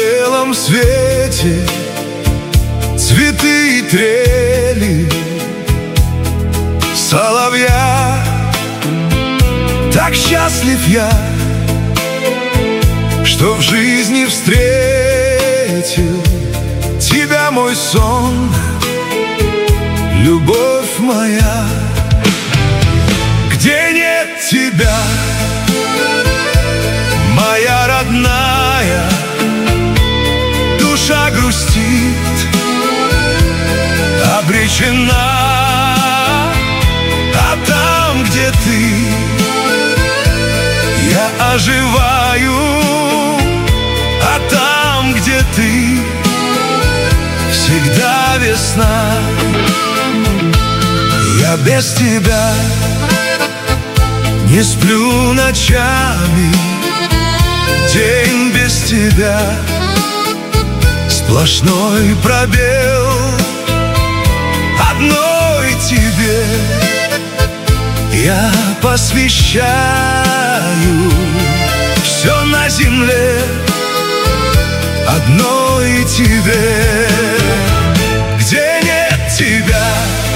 белом свете цветы и трели соловья. Так счастлив я, что в жизни встретил тебя, мой сон, любовь моя. Где нет тебя, моя родная, душа грустит, обречена. А там, где ты, я оживаю. А там, где ты, всегда весна. Я без тебя не сплю ночами, день без тебя сплошной пробел. Одной тебе я посвящаю все на земле, одной тебе. Где нет тебя,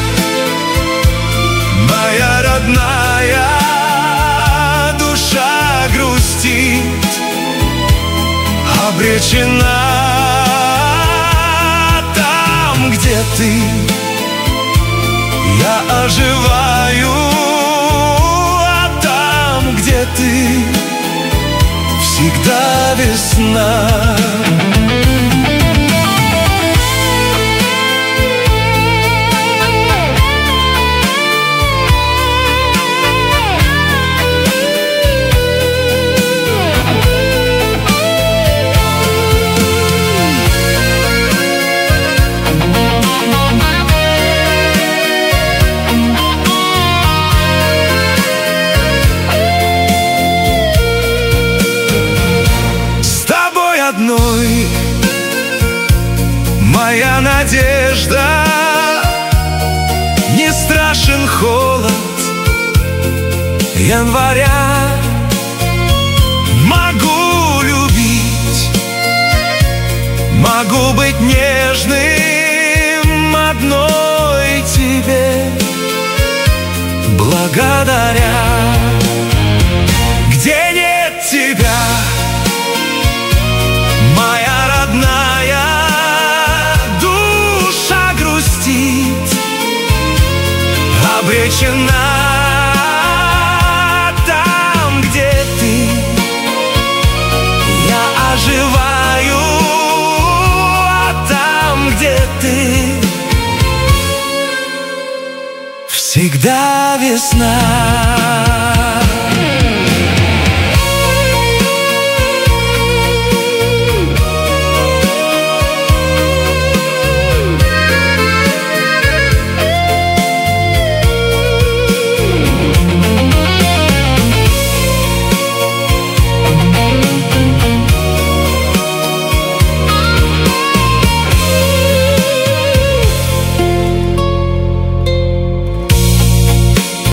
моя родная, душа грустит, обречена. Там, где ты, я оживаю. А там, где ты, всегда весна. Одной моя надежда, не страшен холод января. Могу любить, могу быть нежным, одной тебе благодаря. Где нет тебя, моя родная, душа грустит, обречена. Там, где ты, я оживаю. А там, где ты, всегда весна.